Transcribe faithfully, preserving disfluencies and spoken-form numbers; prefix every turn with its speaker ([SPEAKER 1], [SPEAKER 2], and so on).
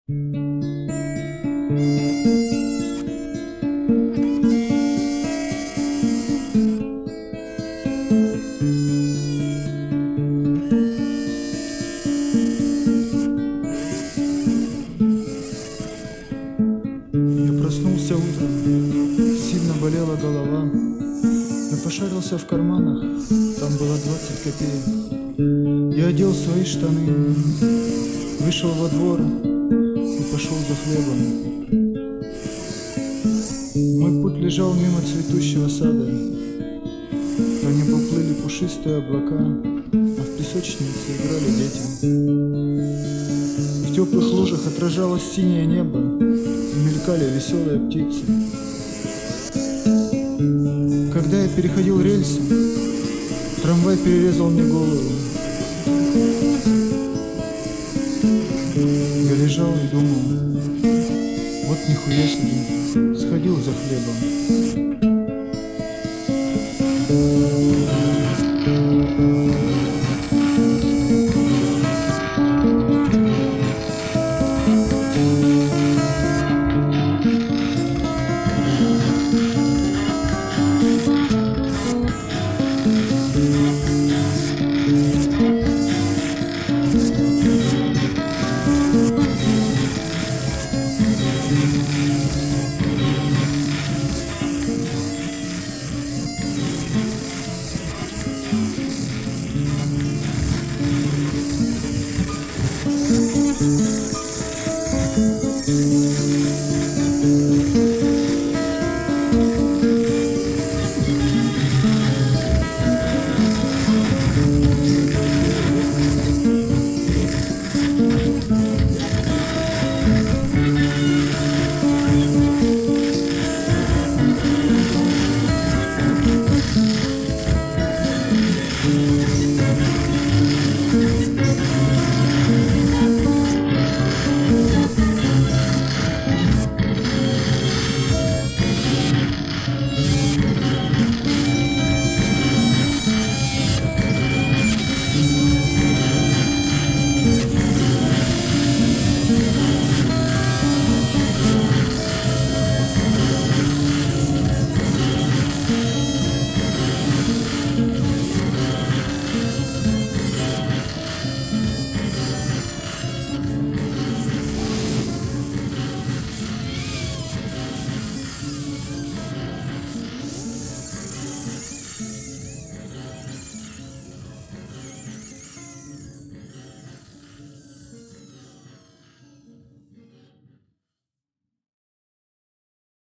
[SPEAKER 1] Я проснулся утром, сильно болела голова. Я пошарился в карманах, там было двадцать копеек. Я одел свои штаны, вышел во двор и пошел за хлебом. Мой путь лежал мимо цветущего сада. По небу плыли пушистые облака, а в песочнице играли дети. В теплых лужах отражалось синее небо, и мелькали веселые птицы. Когда я переходил рельсы, трамвай перерезал мне голову. Я лежал и думал, вот нихуя себе, сходил за хлебом.